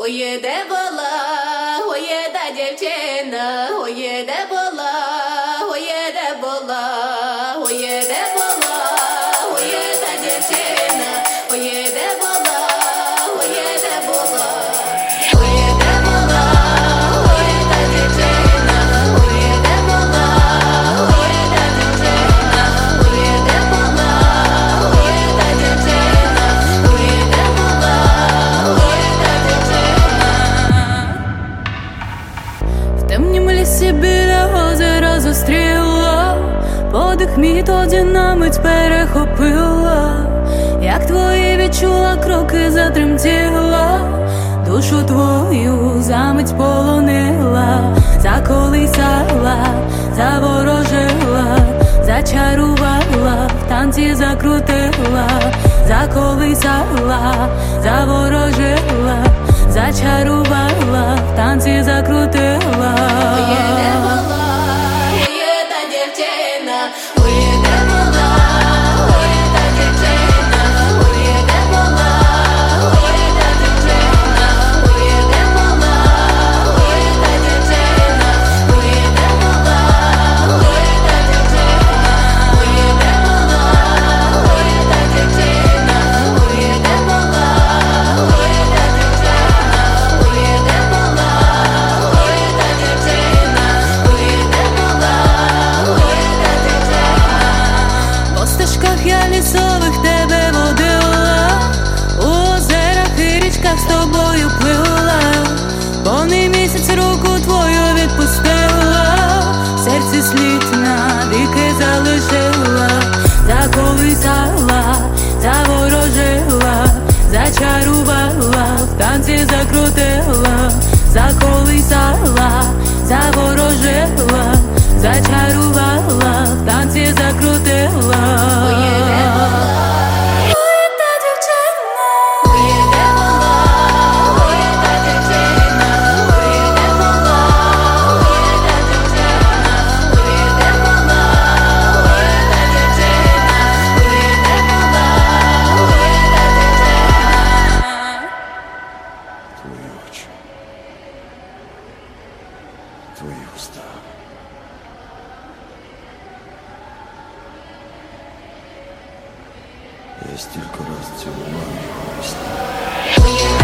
Ой, де була, ой, та дівчина, ой, де була, ой, де була, ой, де була, ой, та дівчина, ой, де була, ой, де була, ой, де була, ой, та дівчина, ой, де була, ой, та дівчина, ой, де була, ой, та дівчина, ой, де була, ой, та дівчина. В темнім лісі біля озера зустріла, подих мій тоді на мить перехопила, як твої відчула, кроки затремтіла, душу твою за мить полонила, заколисала, заворожила, зачарувала, в танці закрутила, заколисала, заворожила, зачарувала, в танці закрутила. Ой, де була, ой, та дівчина, ой, де була, ой, та дівчина, ой, де була, ой, та дівчина, ой, де була, ой, та дівчина, ой, де була, ой, та дівчина, ой, де була, ой, та дівчина, ой, де була, ой, та дівчина, ой, де була, ой, та дівчина, ой, де була, ой, та дівчина. По стежках я лісових тебе водила, у озерах і річках з тобою плила, повний місяць руку твою відпустила, в серці слід навіки залишила, заколисала, заворожила, зачарувала, в танці закрутила, заколисала, заворожила, зачарувала, в танці закрутила. Ой, де була, Ой, та дівчина, ой, де була, ой, та дівчина, ой, де була, ой, та дівчина, ой, де була, ой, та дівчина, ой, де була, ой, та дівчина. Твої очі, твої уста. Я стільки раз цілував його весні. Ой,